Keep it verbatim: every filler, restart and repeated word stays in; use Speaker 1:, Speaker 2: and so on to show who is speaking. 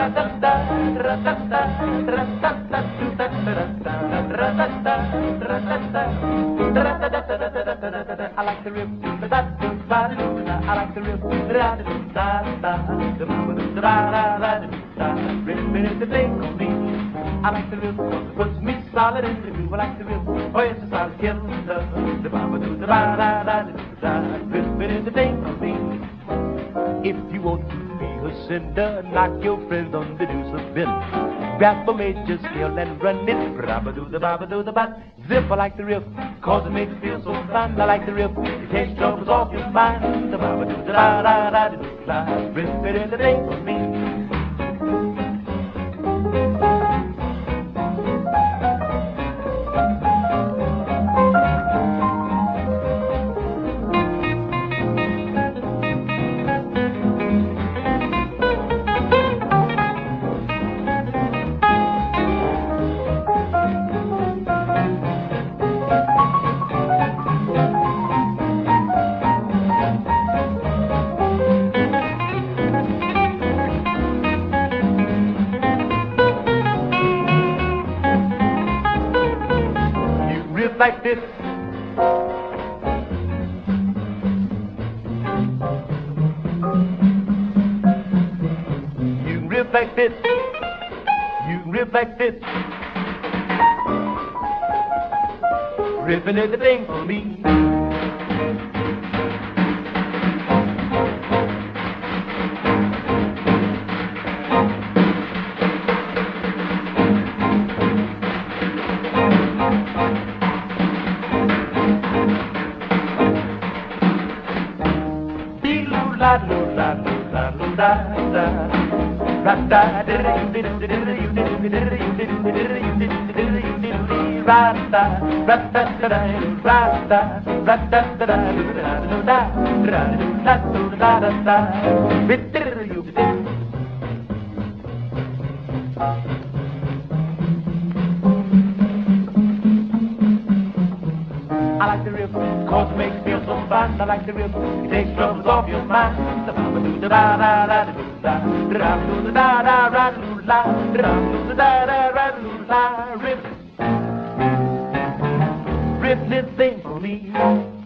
Speaker 1: I like the rip, I like the rip, rip, the thing on me. I like the rip, cause it puts me solid in the groove. I like the rip, oh yes, it's solid killer. The baba do the ba da da da, rip it the thing on me. If you want to be a sinner, knock your friends on the deuce of bin. Grab a major scale and run it, baba do the baba do the bat. Zip, I like the riff, cause it makes me feel so fun. I like the riff, it takes troubles off your mind. The baba do the da da da da, rip it in the thing for me. Like this. You rip like this. You rip like this. Ripping everything for me. La la la la la la I like the rip, cause it makes me feel so fun. I like the rip, it takes troubles off your mind. The baba do the da da da da da, da do the da da da da da, da do the da da da da da. Rip, rip this thing for me.